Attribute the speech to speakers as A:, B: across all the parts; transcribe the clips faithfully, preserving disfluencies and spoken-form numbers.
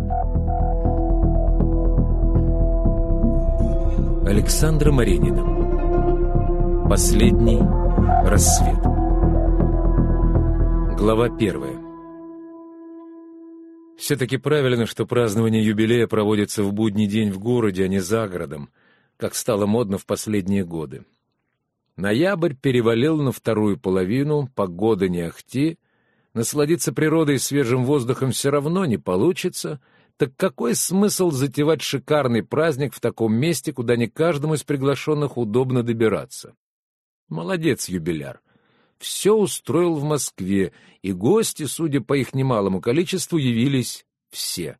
A: Александра Маренина. Последний рассвет. Глава первая. Все-таки правильно, что празднование юбилея проводится в будний день в городе, а не за городом, как стало модно в последние годы. Ноябрь перевалил на вторую половину, погода не ахти, насладиться природой и свежим воздухом все равно не получится. Так какой смысл затевать шикарный праздник в таком месте, куда не каждому из приглашенных удобно добираться? Молодец, юбиляр. Все устроил в Москве, и гости, судя по их немалому количеству, явились все.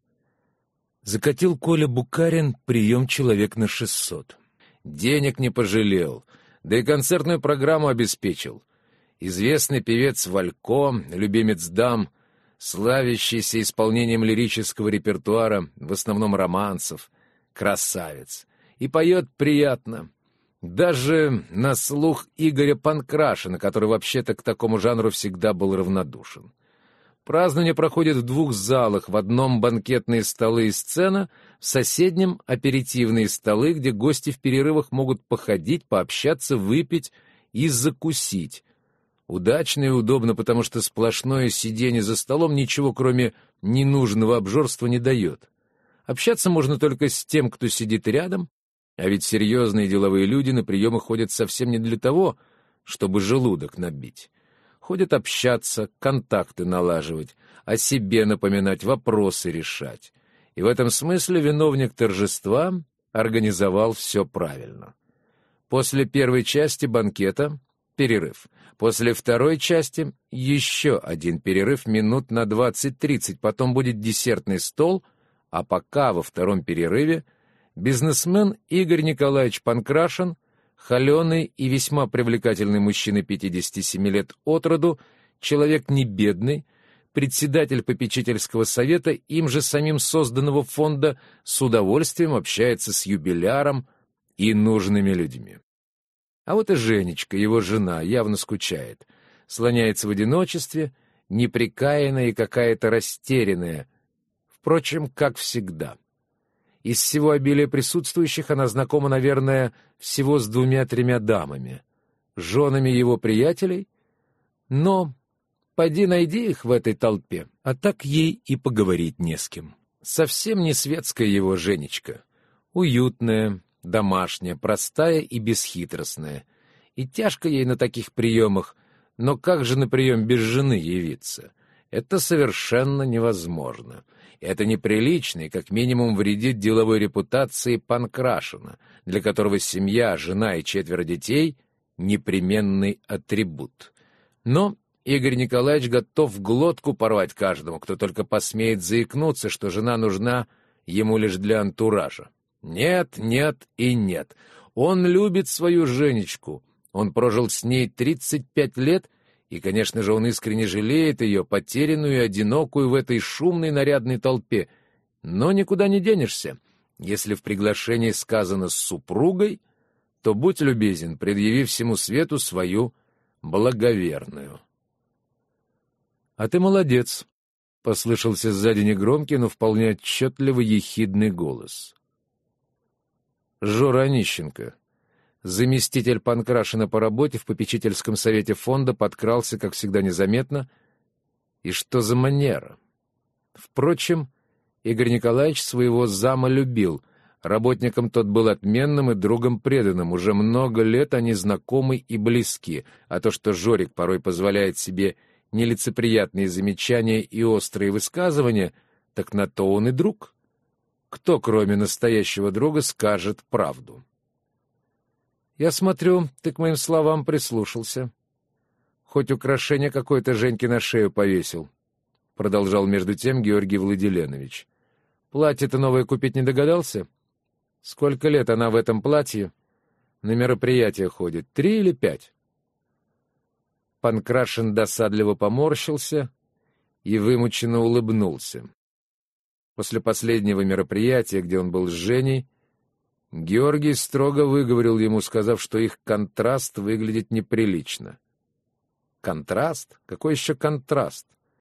A: Закатил Коля Букарин прием человек на шестьсот. Денег не пожалел, да и концертную программу обеспечил. Известный певец Валько, любимец дам, славящийся исполнением лирического репертуара, в основном романсов, красавец. И поет приятно. Даже на слух Игоря Панкрашина, который вообще-то к такому жанру всегда был равнодушен. Празднование проходит в двух залах, в одном банкетные столы и сцена, в соседнем аперитивные столы, где гости в перерывах могут походить, пообщаться, выпить и закусить. Удачно и удобно, потому что сплошное сидение за столом ничего, кроме ненужного обжорства, не дает. Общаться можно только с тем, кто сидит рядом, а ведь серьезные деловые люди на приемы ходят совсем не для того, чтобы желудок набить. Ходят общаться, контакты налаживать, о себе напоминать, вопросы решать. И в этом смысле виновник торжества организовал все правильно. После первой части банкета — перерыв. После второй части — еще один перерыв минут на двадцать-тридцать, потом будет десертный стол, а пока во втором перерыве бизнесмен Игорь Николаевич Панкрашин, холеный и весьма привлекательный мужчина пятидесяти семи лет от роду, человек не бедный, председатель попечительского совета, им же самим созданного фонда, с удовольствием общается с юбиляром и нужными людьми. А вот и Женечка, его жена, явно скучает, слоняется в одиночестве, неприкаянная и какая-то растерянная, впрочем, как всегда. Из всего обилия присутствующих она знакома, наверное, всего с двумя-тремя дамами, женами его приятелей, но поди найди их в этой толпе, а так ей и поговорить не с кем. Совсем не светская его Женечка, уютная, домашняя, простая и бесхитростная. И тяжко ей на таких приемах, но как же на прием без жены явиться? Это совершенно невозможно. Это неприлично и как минимум вредит деловой репутации Панкрашина, для которого семья, жена и четверо детей — непременный атрибут. Но Игорь Николаевич готов глотку порвать каждому, кто только посмеет заикнуться, что жена нужна ему лишь для антуража. Нет, нет и нет. Он любит свою Женечку. Он прожил с ней тридцать пять лет, и, конечно же, он искренне жалеет ее, потерянную и одинокую в этой шумной нарядной толпе. Но никуда не денешься. Если в приглашении сказано «с супругой», то будь любезен, предъяви всему свету свою благоверную. — А ты молодец, — послышался сзади негромкий, но вполне отчетливо ехидный голос. Жора Онищенко, заместитель Панкрашина по работе в попечительском совете фонда, подкрался, как всегда, незаметно. И что за манера? Впрочем, Игорь Николаевич своего зама любил. Работником тот был отменным и другом преданным. Уже много лет они знакомы и близки. А то, что Жорик порой позволяет себе нелицеприятные замечания и острые высказывания, так на то он и друг. Кто, кроме настоящего друга, скажет правду? Я смотрю, ты к моим словам прислушался. Хоть украшение какое-то Женьке на шею повесил, — продолжал между тем Георгий Владиленович. Платье-то новое купить не догадался? Сколько лет она в этом платье на мероприятия ходит? Три или пять? Панкрашин досадливо поморщился и вымученно улыбнулся. После последнего мероприятия, где он был с Женей, Георгий строго выговорил ему, сказав, что их контраст выглядит неприлично. Контраст? Какой еще контраст?